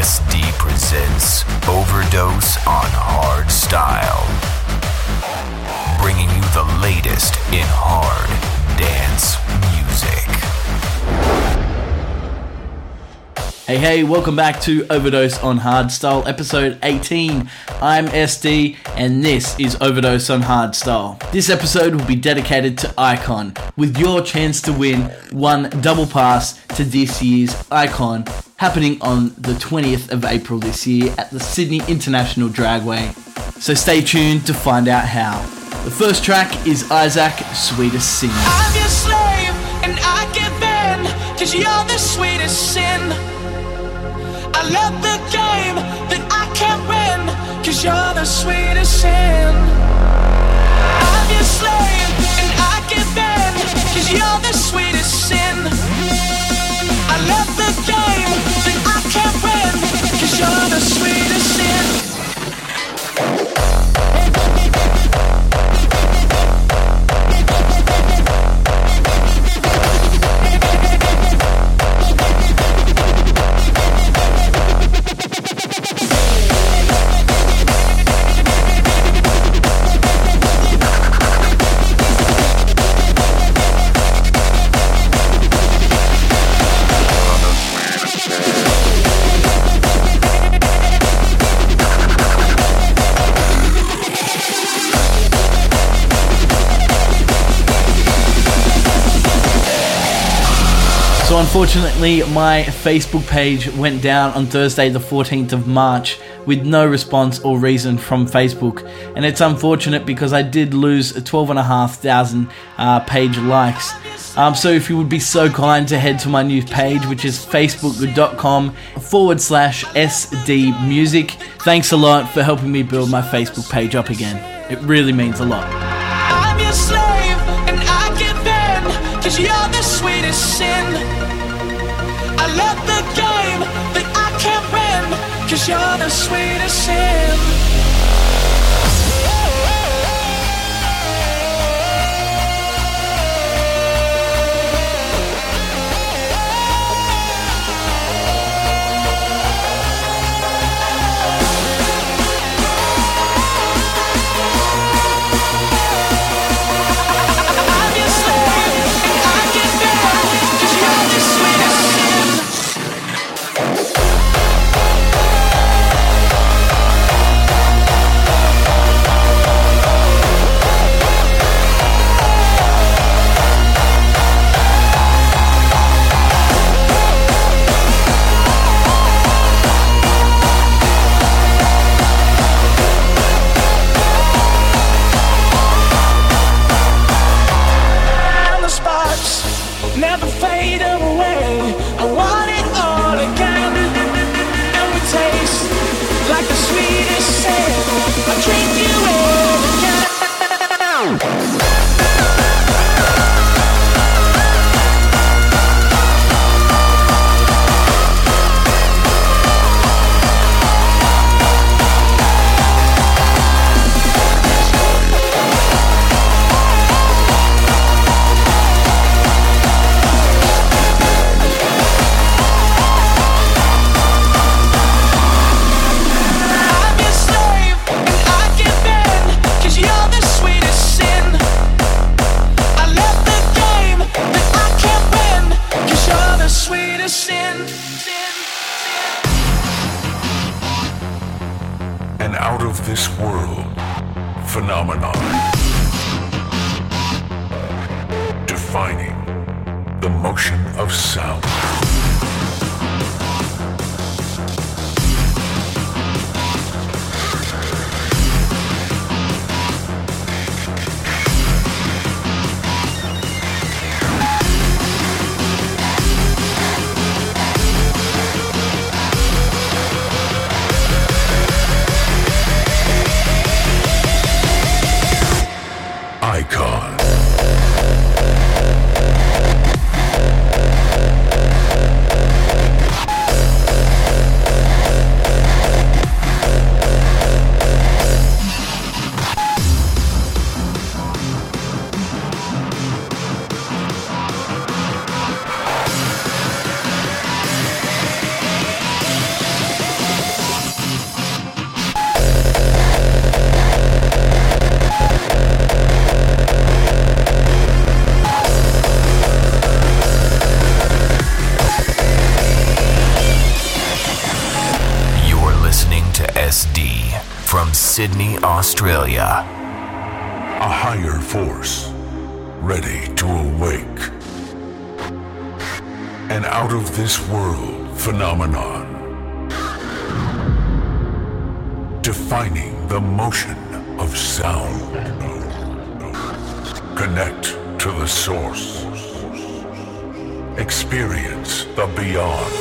SD presents Overdose on Hardstyle, bringing you the latest in hard dance music. Hey, welcome back to Overdose on Hardstyle, episode 18. I'm SD, and this is Overdose on Hardstyle. This episode will be dedicated to Icon, with your chance to win one double pass to this year's Icon, happening on the 20th of April this year at the Sydney International Dragway. So stay tuned to find out how. The first track is Isaac, Sweetest Sin. I'm your slave, and I give in, 'cause you're the sweetest sin. I love the game that I can't win, 'cause you're the sweetest sin. I'm your slave, and I give in, 'cause you're the sweetest sin. I love the game that I can't win, 'cause you're the sweetest sin. So unfortunately, my Facebook page went down on Thursday the 14th of March with no response or reason from Facebook. And it's unfortunate because I did lose 12,500 page likes. So if you would be so kind to head to my new page, which is facebook.com/SD Music. Thanks a lot for helping me build my Facebook page up again. It really means a lot. I'm your slave, and I give in, 'cause you're the sweetest sin. I love the game that I can't win, 'cause you're the sweetest sin. Never fade away. I want it all again. And we taste like the sweetest sin. I'll drink you in again. An out-of-this-world phenomenon, defining the motion of sound. Icon. Sydney, Australia. A higher force, ready to awake. An out-of-this-world phenomenon. Defining the motion of sound. Connect to the source. Experience the beyond.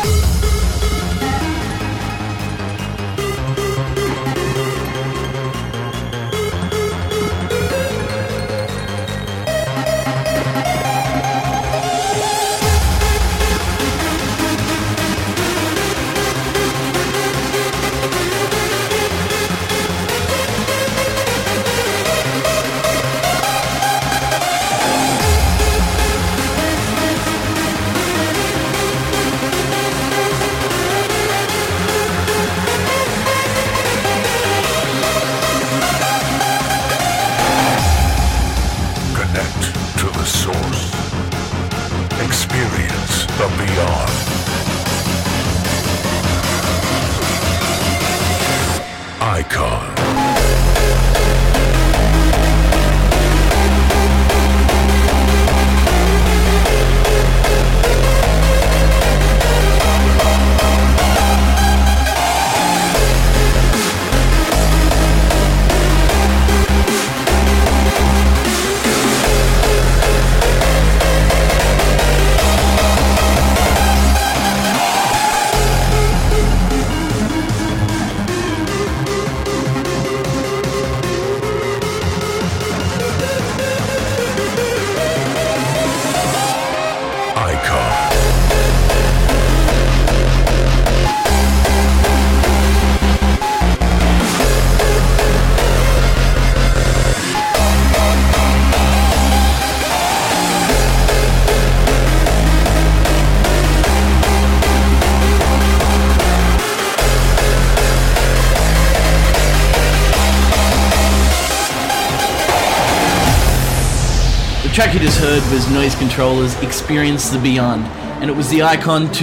The track you just heard was Noise Controller's Experience the Beyond, and it was the Icon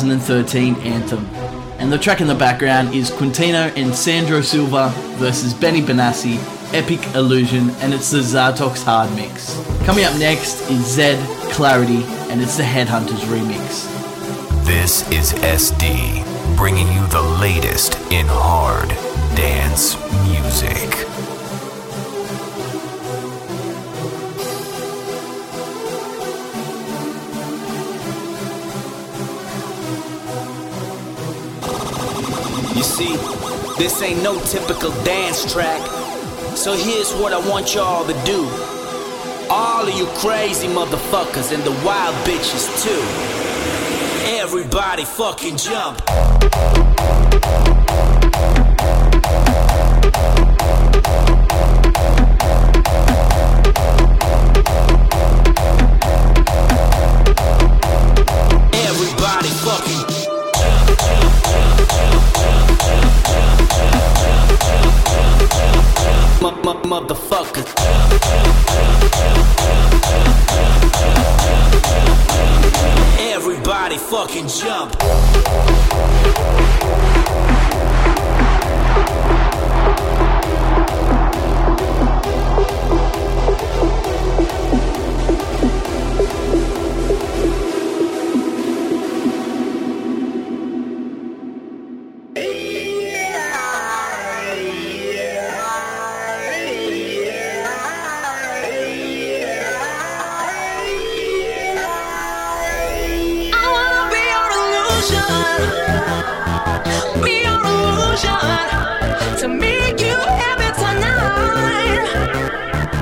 2013 anthem. And the track in the background is Quintino and Sandro Silva versus Benny Benassi, Epic Illusion, and it's the Zartox Hard Mix. Coming up next is Zed Clarity, and it's the Headhunters remix. This is SD, bringing you the latest in hard dance music. You see, this ain't no typical dance track, so here's what I want y'all to do. All of you crazy motherfuckers and the wild bitches too. Everybody fucking jump. Everybody fucking motherfucker. Everybody fucking jump. To make you happy tonight.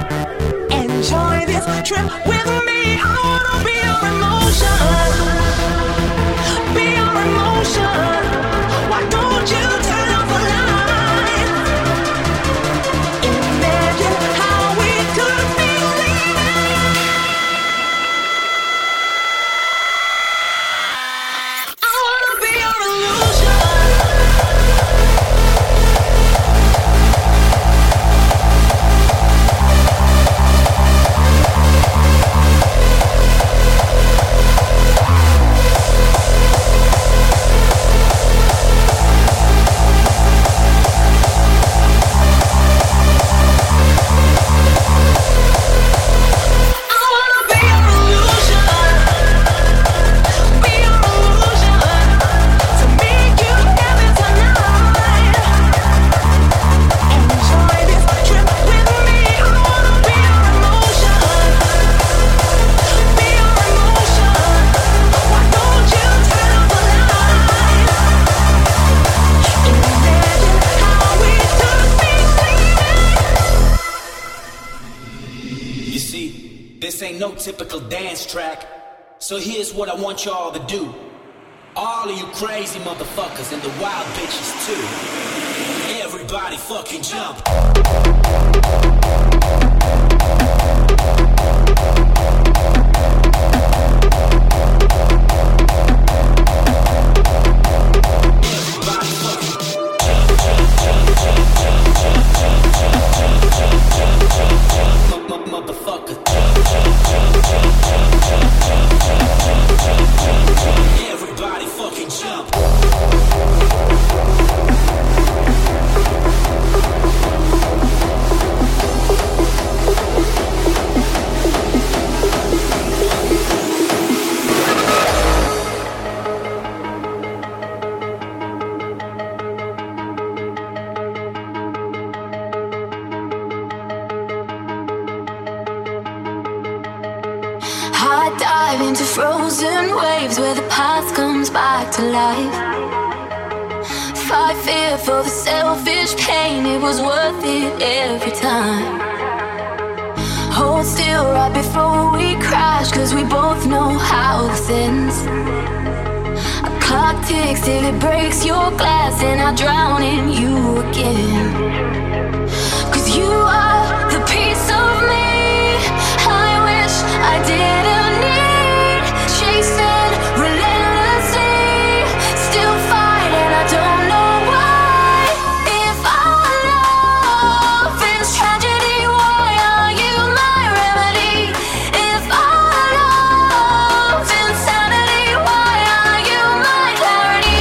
This ain't no typical dance track. So here's what I want y'all to do. All of you crazy motherfuckers and the wild bitches too. Everybody fucking jump. Everybody fucking jump. Dive into frozen waves where the past comes back to life. Fight fear for the selfish pain, it was worth it every time. Hold still right before we crash, cause we both know how this ends. A clock ticks till it breaks your glass, and I drown in you again. Cause you are the piece of me I wish I didn't need. Chasing relentlessly, still fighting, I don't know why. If our love is tragedy, why are you my remedy? If our love is insanity, why are you my clarity?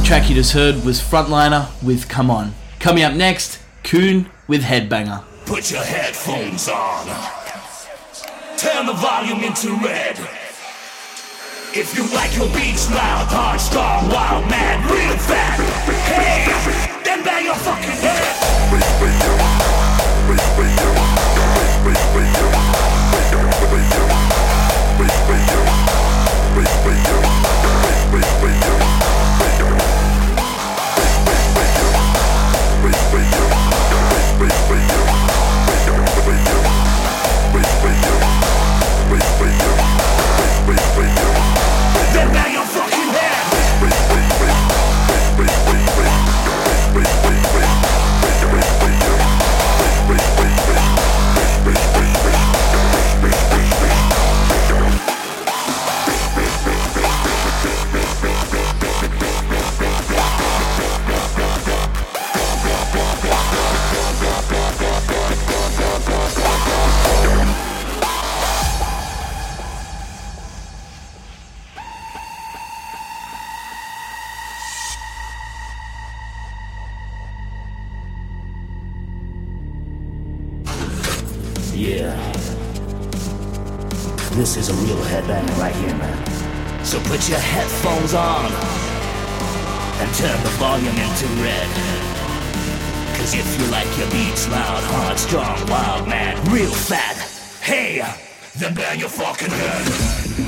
track you just heard was Frontliner with Come On. Coming up next, Coon with Headbanger. Put your headphones on. Turn the volume into red. If you like your beats loud, hard, strong, wild, mad, real fat, hey, then bang your fucking head. Then bang your fucking head. Yeah. This is a real headbanger right here, man. So put your headphones on and turn the volume into red. Cause if you like your beats loud, hard, strong, wild, mad, real fat, hey, then bang your fucking head.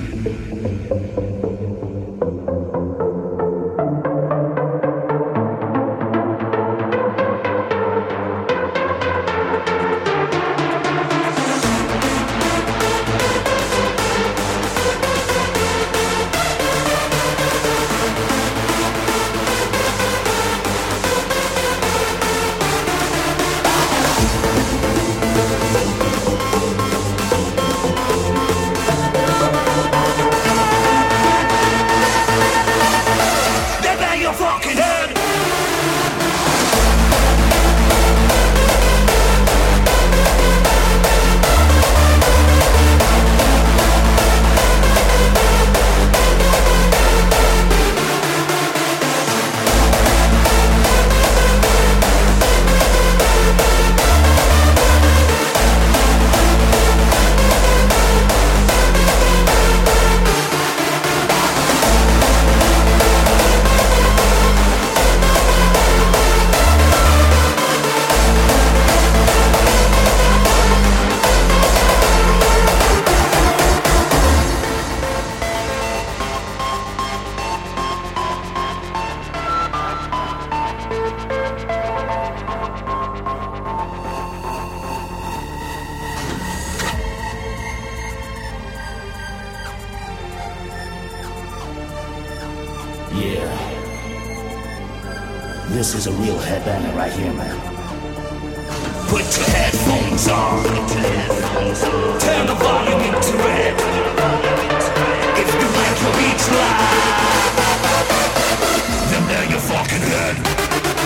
This is a real headbanger right here, man. Put your headphones on. Turn the volume into red. If you like your beats loud, then bang your fucking head.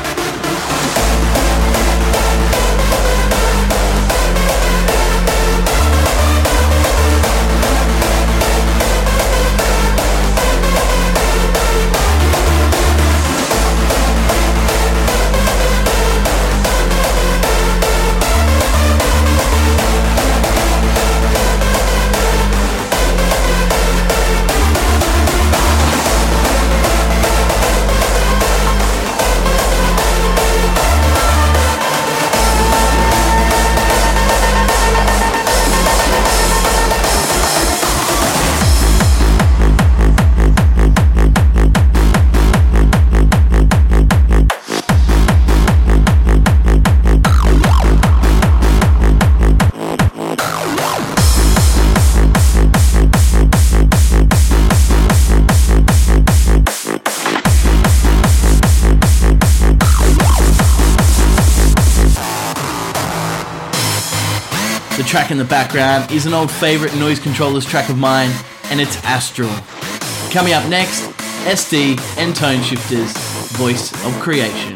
The track in the background is an old favourite Noise Controllers track of mine, and it's Astral. Coming up next, SD and Tone Shifters, Voice of Creation.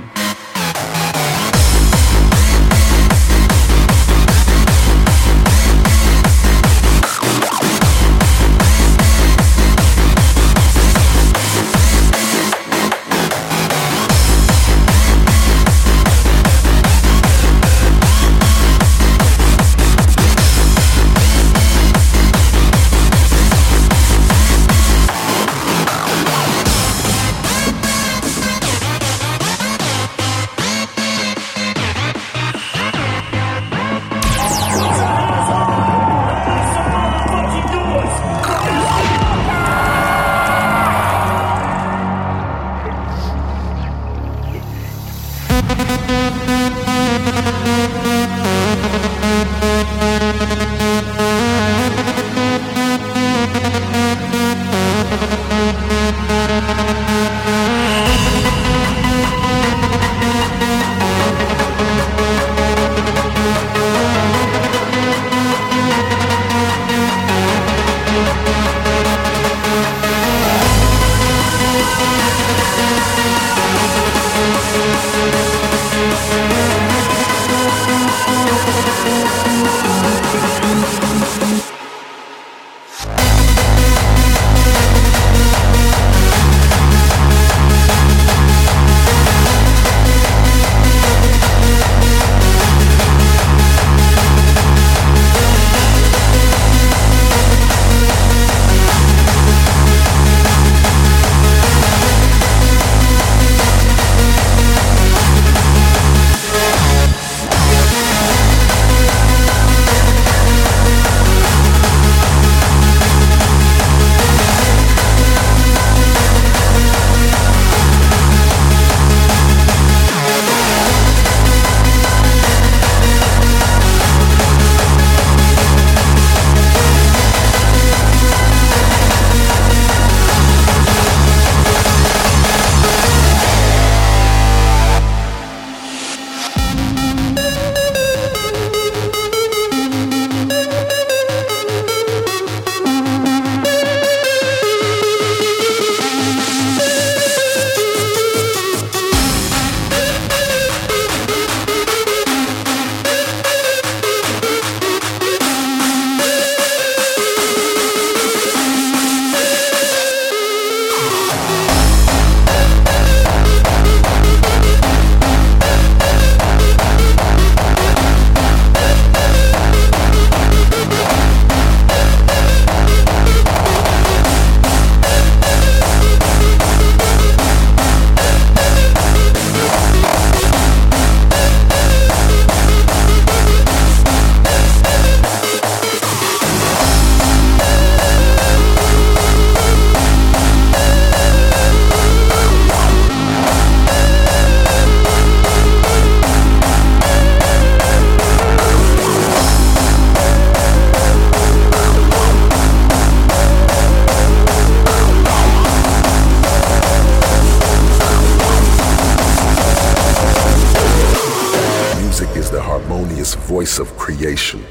of creation.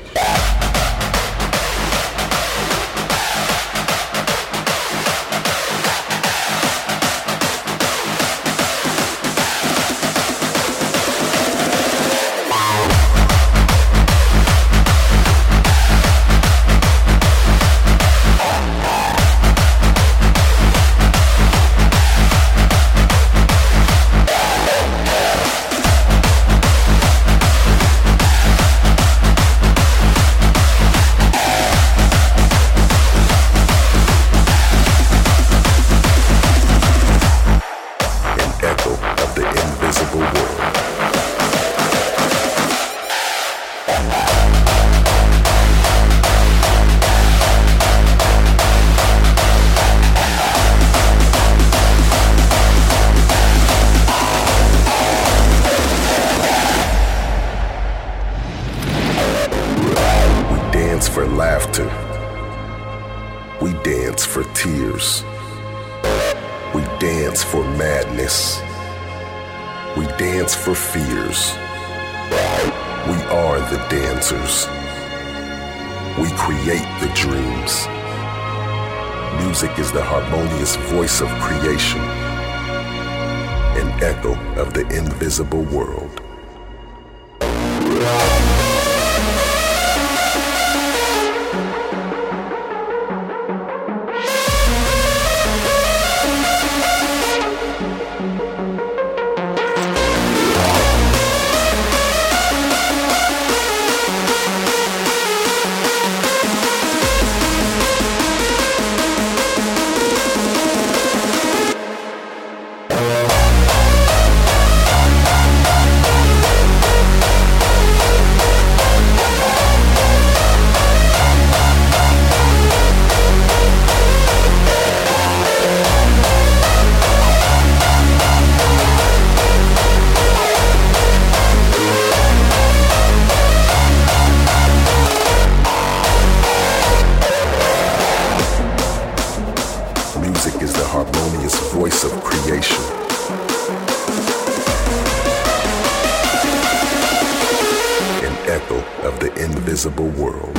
For laughter, we dance for tears, we dance for madness, we dance for fears. We are the dancers, we create the dreams. Music is the harmonious voice of creation, an echo of the invisible world. Music is the harmonious voice of creation. An echo of the invisible world.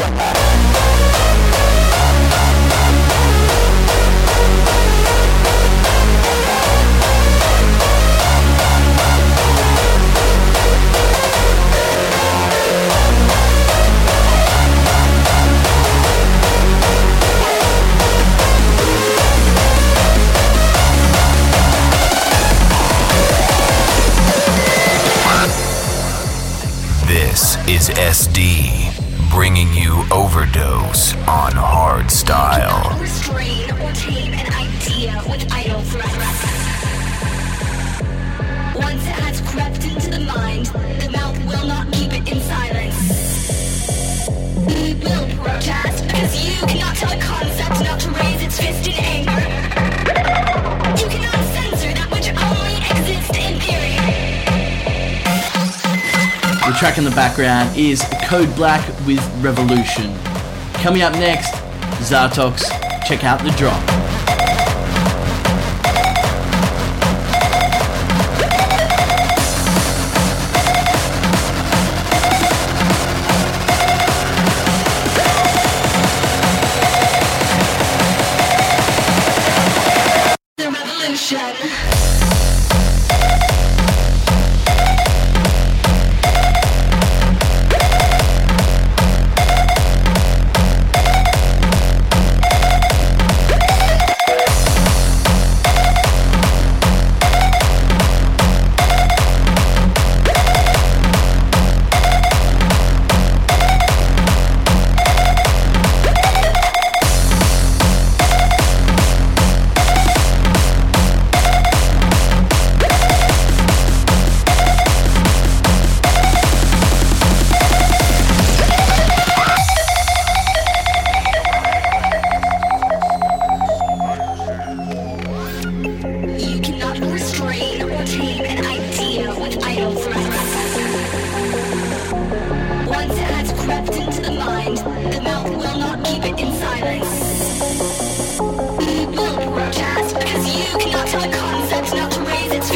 This is SD, bringing you Overdose on Hardstyle. Restrain or tame an idea with idle threats. Once it has crept into the mind, the mouth will not keep it in silence. We will protest because you cannot tell a concept not to raise its fist in anger. You cannot censor that which only exists in theory. The track in the background is Code Black with Revolution. Coming up next, Zartox. Check out the drop. The revolution.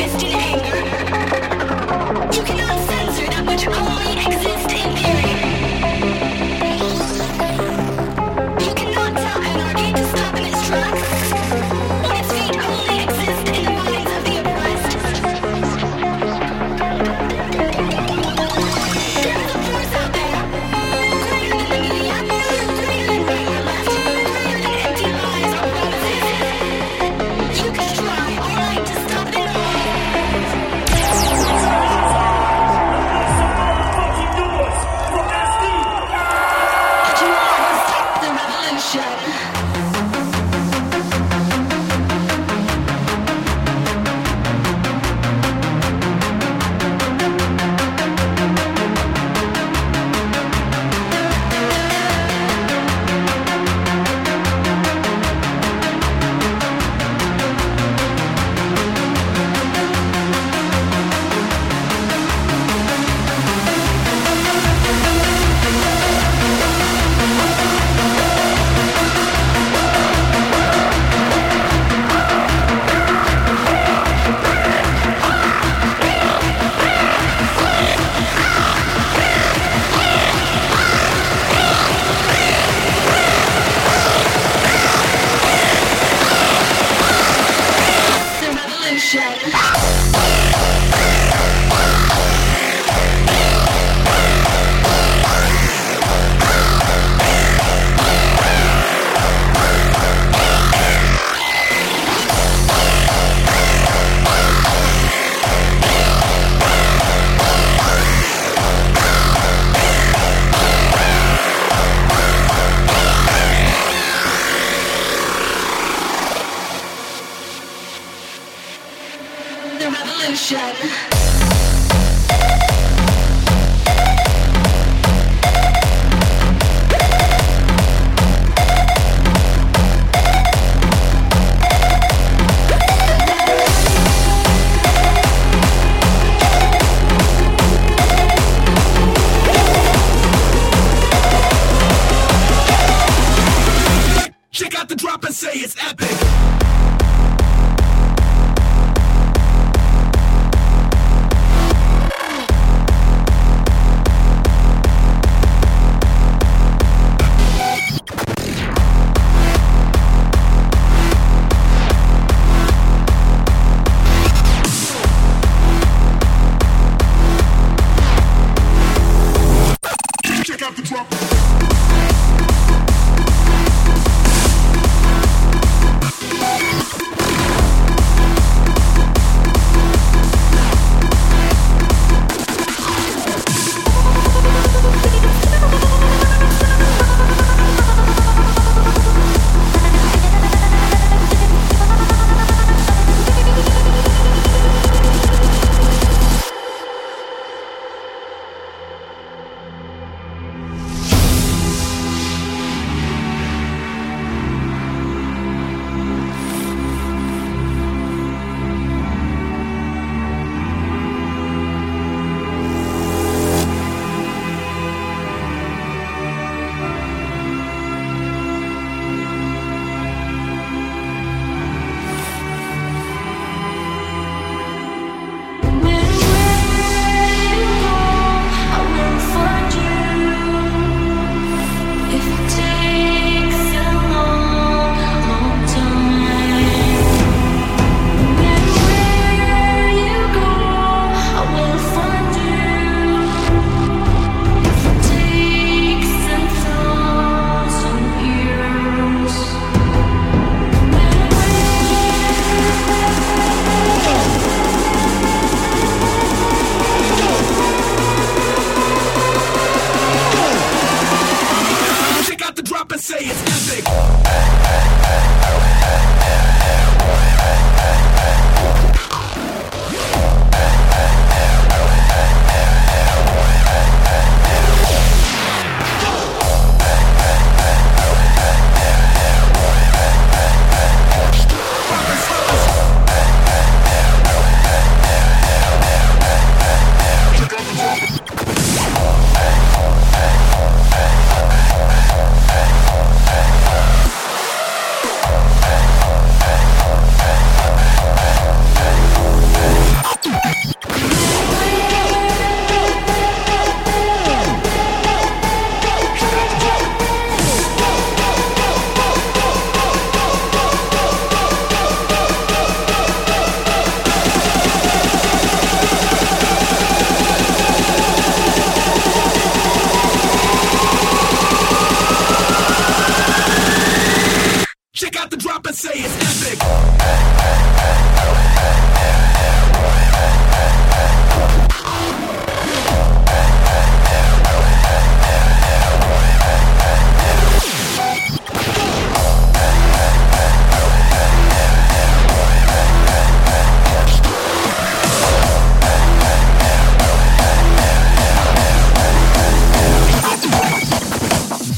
Only exist in theory.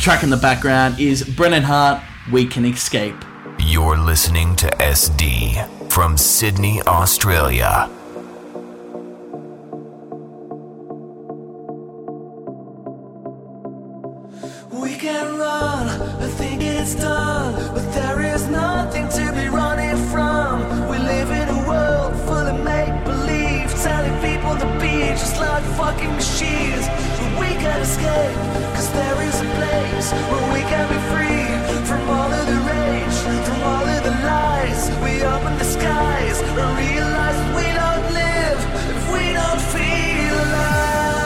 track in the background is Brennan Hart, We Can Escape. You're listening to SD from Sydney, Australia. We can run, I think it's done, but there is nothing to be running from. We live in a world full of make-believe, telling people to be just like fucking machines. But we can escape, cause there is a place where we can be free from all of the rage, from all of the lies. We open the skies and realize we don't live if we don't feel alive.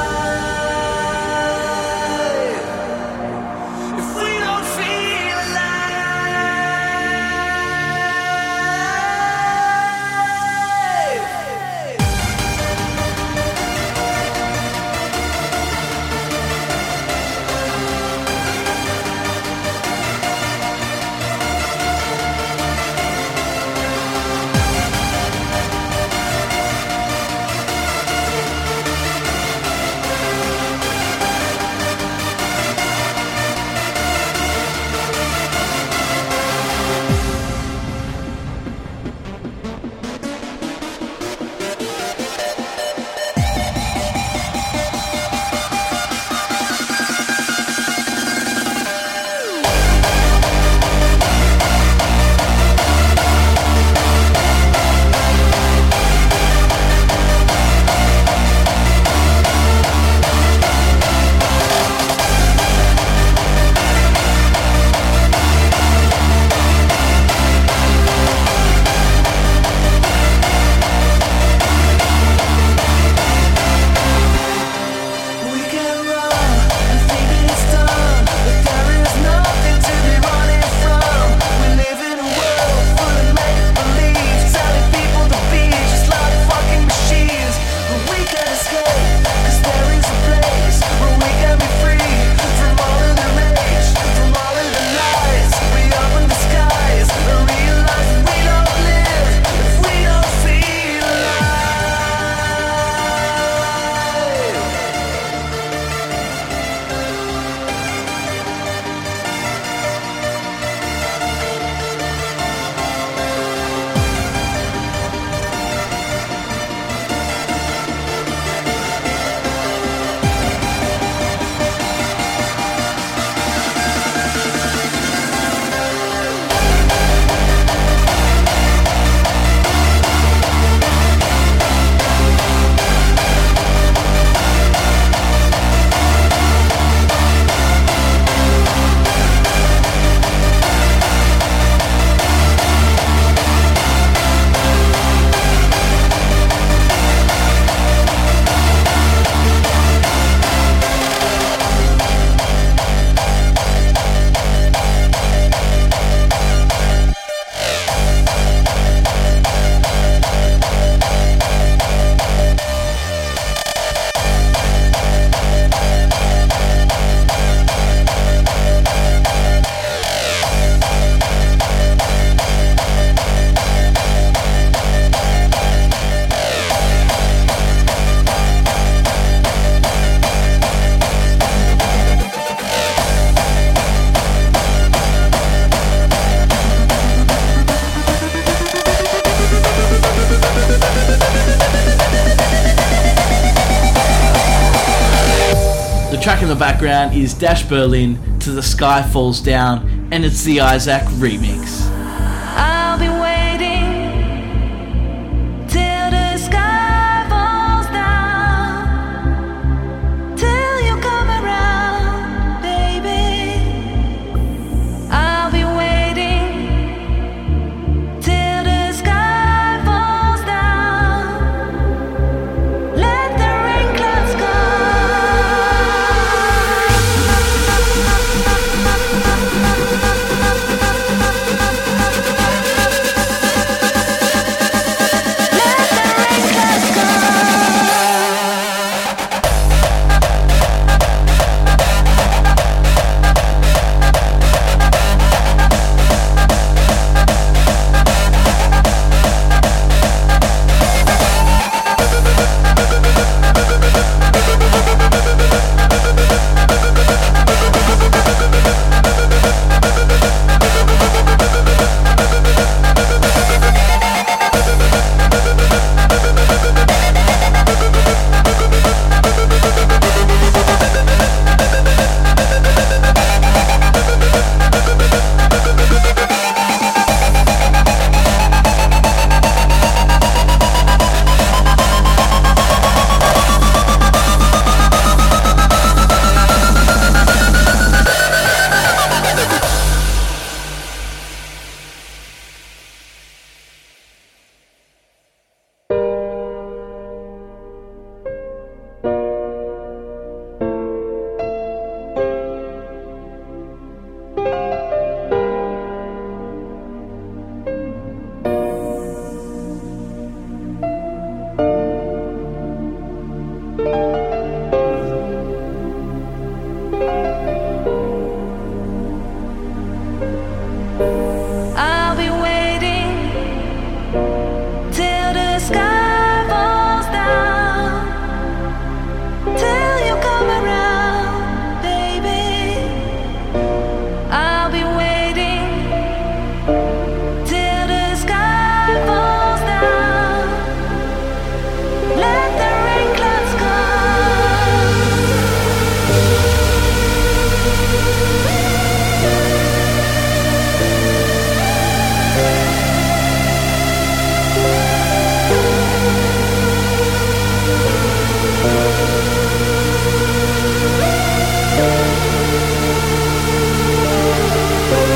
track in the background is Dash Berlin to The Sky Falls Down, and it's the Isaac remix. I'll be waiting till the sky falls down, till you come around, baby. I'll be waiting till the sky falls down. Let the rain clouds go.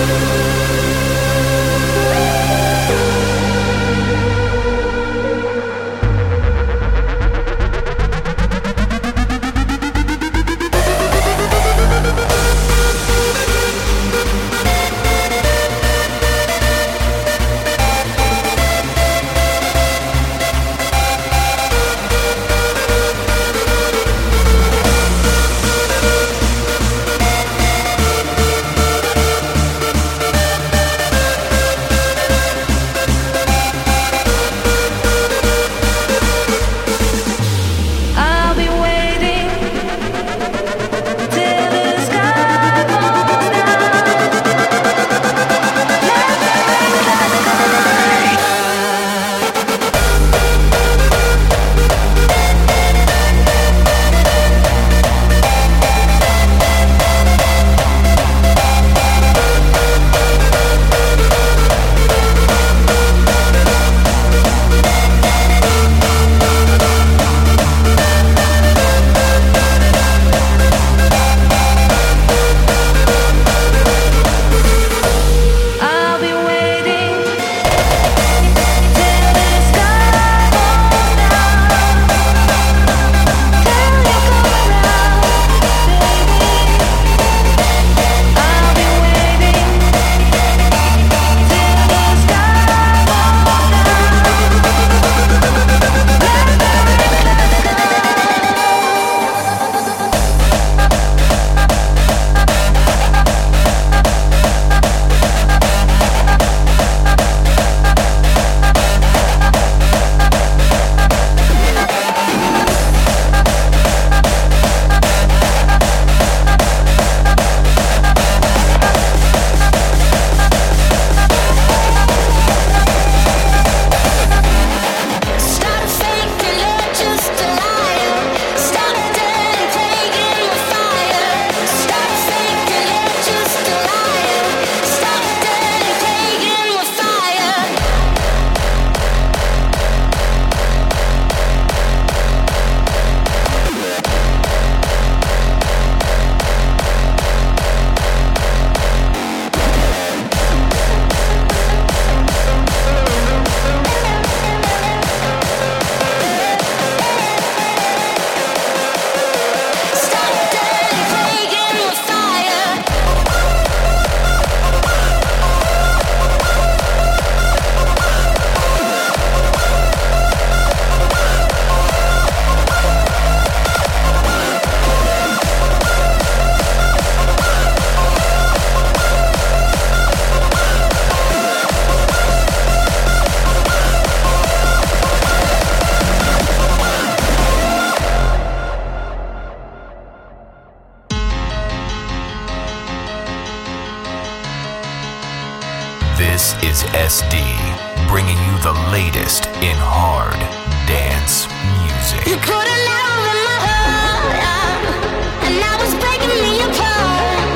This is SD, bringing you the latest in hard dance music. You put an arrow in my heart, and now it's breaking me apart.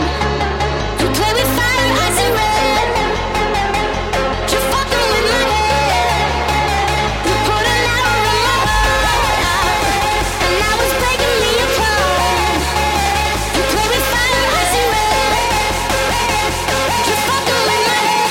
You play with fire, I see red. You're fucking with my head. You put an arrow in my heart, and now it's breaking me apart. You play with fire, I see red. You're fucking with my head.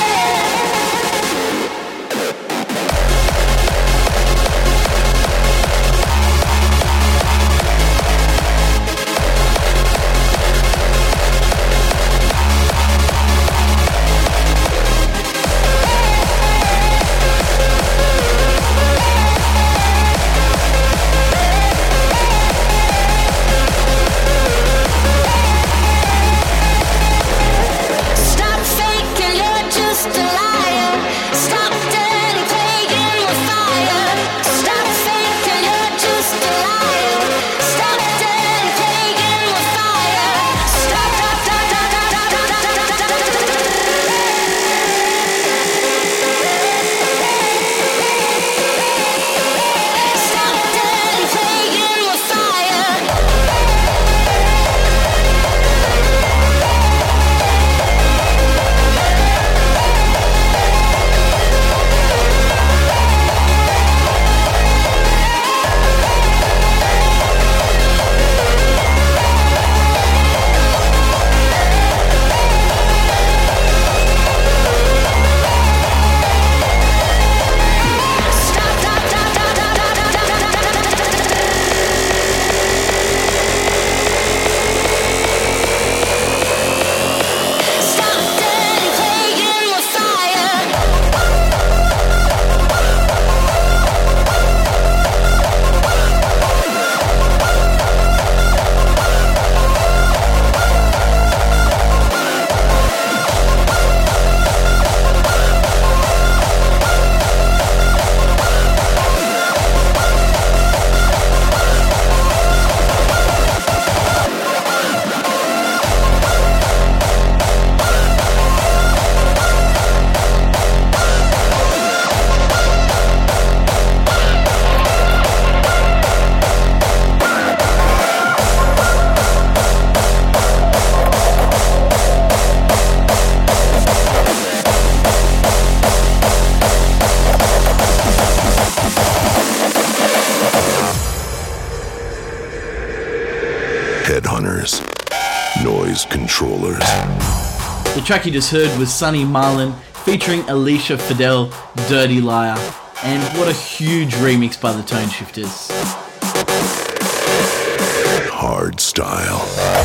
Controllers. The track you just heard was Sonny Marlin featuring Alicia Fidel, Dirty Liar. And what a huge remix by the Tone Shifters. Hard Style.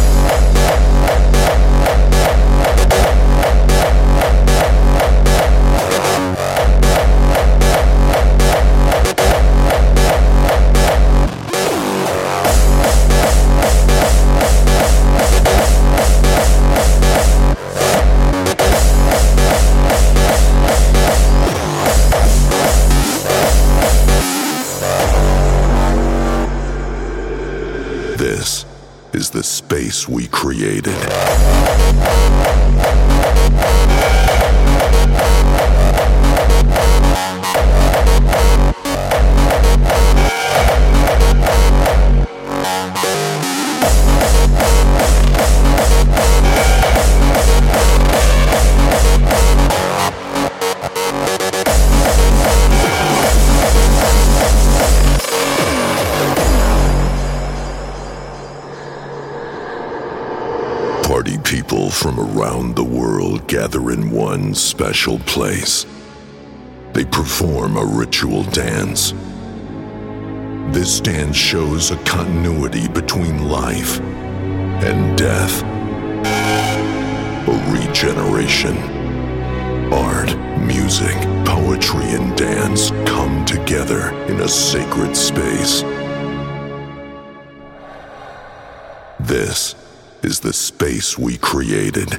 This is the space we created. Party people from around the world gather in one special place. They perform a ritual dance. This dance shows a continuity between life and death, a regeneration. Art, music, poetry, and dance come together in a sacred space. This is the space we created.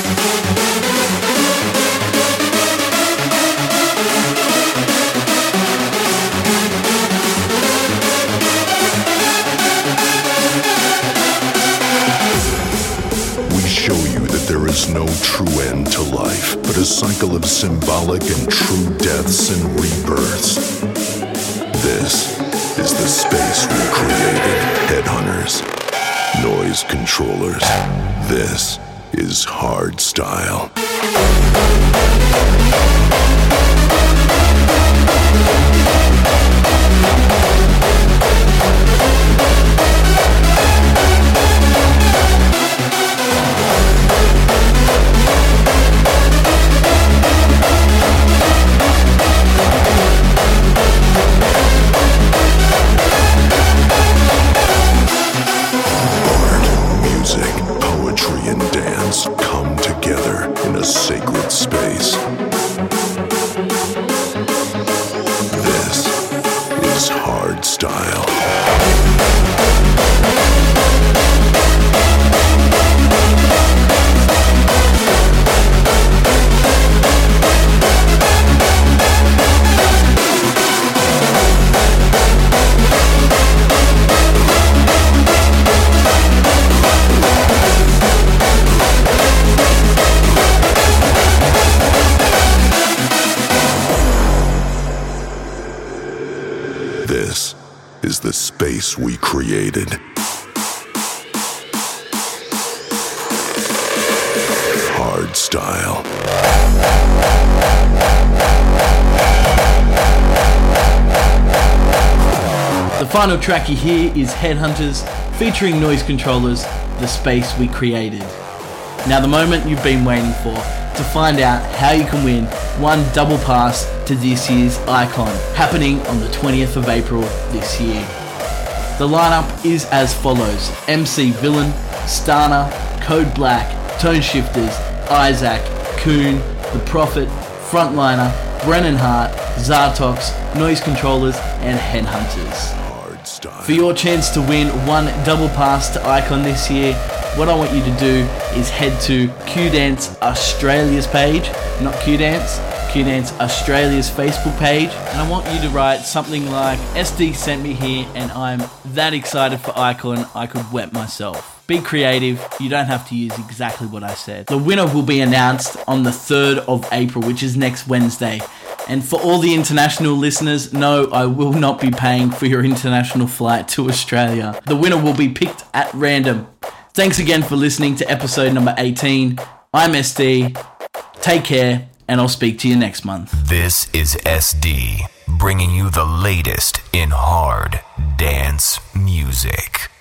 We show you that there is no true end to life, but a cycle of symbolic and true deaths and rebirths. This is the space we created. Headhunters. Noise Controllers. This is Hard Style. Poetry and dance come together in a sacred space. This is Hard Style. This is the space we created. Hard Style. The final track you hear is Headhunters featuring Noise Controllers, The Space We Created. Now the moment you've been waiting for, to find out how you can win one double pass to this year's Icon, happening on the 20th of April this year. The lineup is as follows: MC Villain, Stana, Code Black, Tone Shifters, Isaac, Coon, The Prophet, Frontliner, Brennan Hart, Zartox, Noise Controllers, and Headhunters. For your chance to win one double pass to Icon this year, what I want you to do is head to Q-Dance Australia's page, not Q-Dance, Q-Dance Australia's Facebook page, and I want you to write something like, SD sent me here and I'm that excited for Icon I could wet myself. Be creative, you don't have to use exactly what I said. The winner will be announced on the 3rd of April, which is next Wednesday. And for all the international listeners, no, I will not be paying for your international flight to Australia. The winner will be picked at random. Thanks again for listening to episode number 18. I'm SD. Take care, and I'll speak to you next month. This is SD, bringing you the latest in hard dance music.